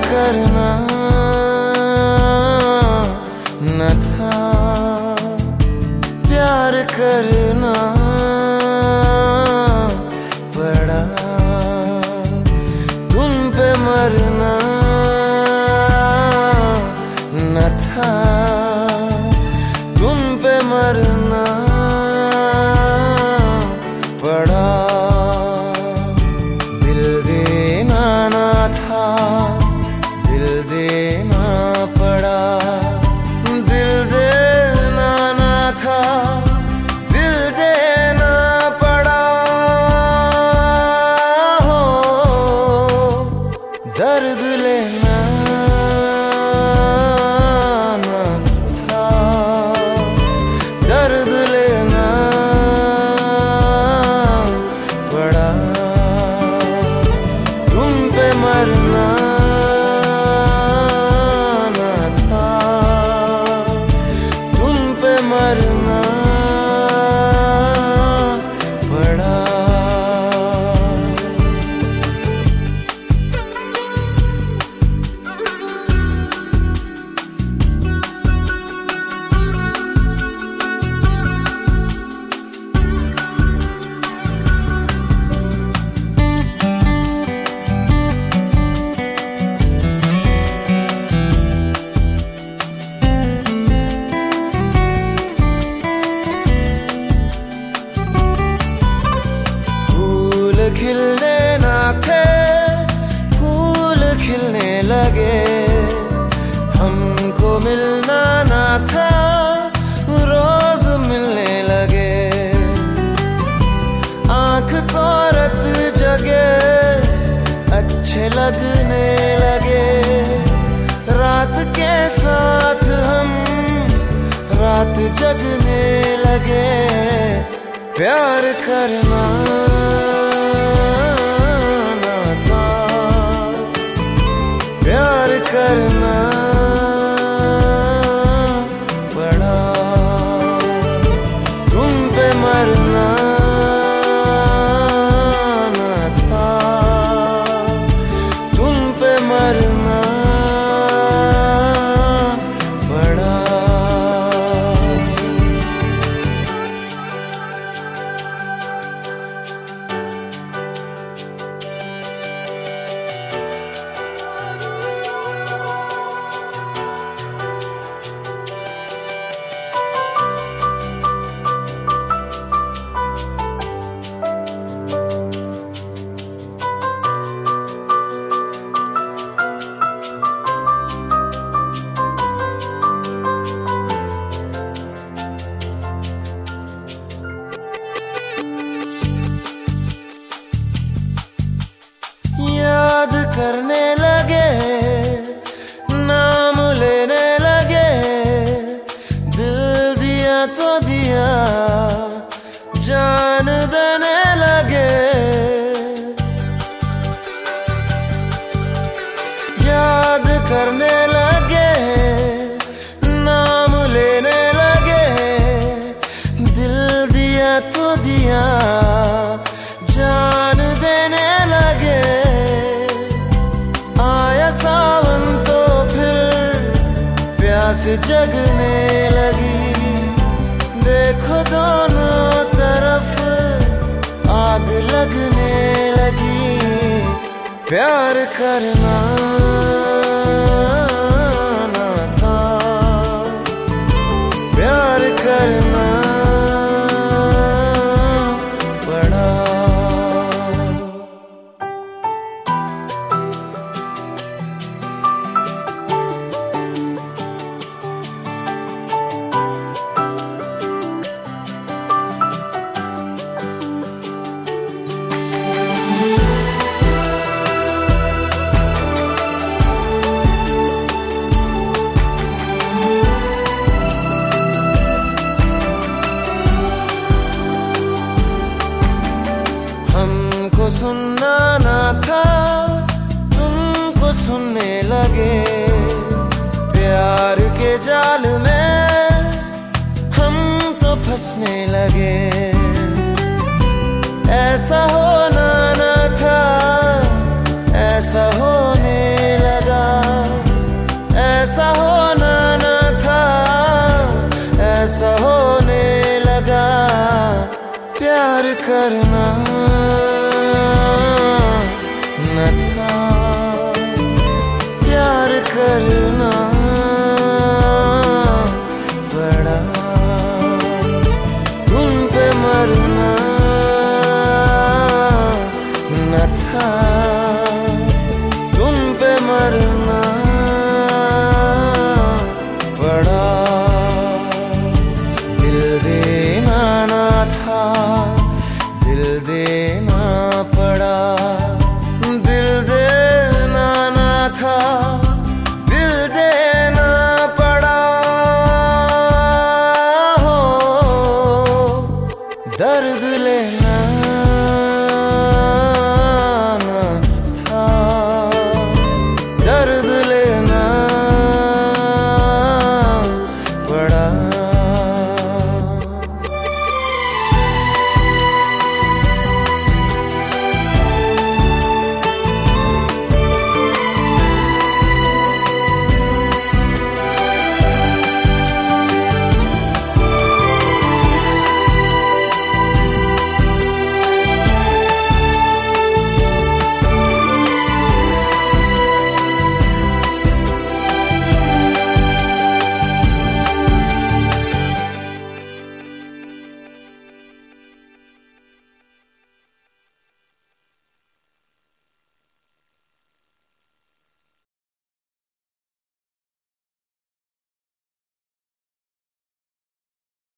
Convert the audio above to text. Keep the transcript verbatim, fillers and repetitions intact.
करना न था, प्यार करना पड़ा, तुम पे मरना न था, तुम पे मरना पड़ा। दिल देना ना था, दिल देना पड़ा, दिल देना ना था, दिल देना पड़ा। हो दर्द लेना ना था, दर्द लेना पड़ा, तुम पे मरना ना था, तुम पे मरना पड़ा। खिलने ना थे, फूल खिलने लगे, हमको मिलना ना था, रोज मिलने लगे। आंख को रत जगे, अच्छे लगने लगे, रात के साथ हम रात जगने लगे। प्यार करना प्यार करना पड़ा, तुम पे मरना ना था, तुम पे मरना पड़ा। याद करने लगे, नाम लेने लगे, दिल दिया तो दिया, जान देने लगे। याद करने लगे, नाम लेने लगे, दिल दिया तो दिया, जान देने लगे। आया सावन तो फिर प्यास जगने लगी, देखो दोनों तरफ आग लगने लगी। प्यार करना ना था, प्यार करना पड़ा। सुनना ना था, तुमको सुनने लगे, प्यार के जाल में हम तो फंसने लगे। ऐसा होना न था, ऐसा होने लगा। करना न था, प्यार करना पड़ा, तुम पे मरना न था।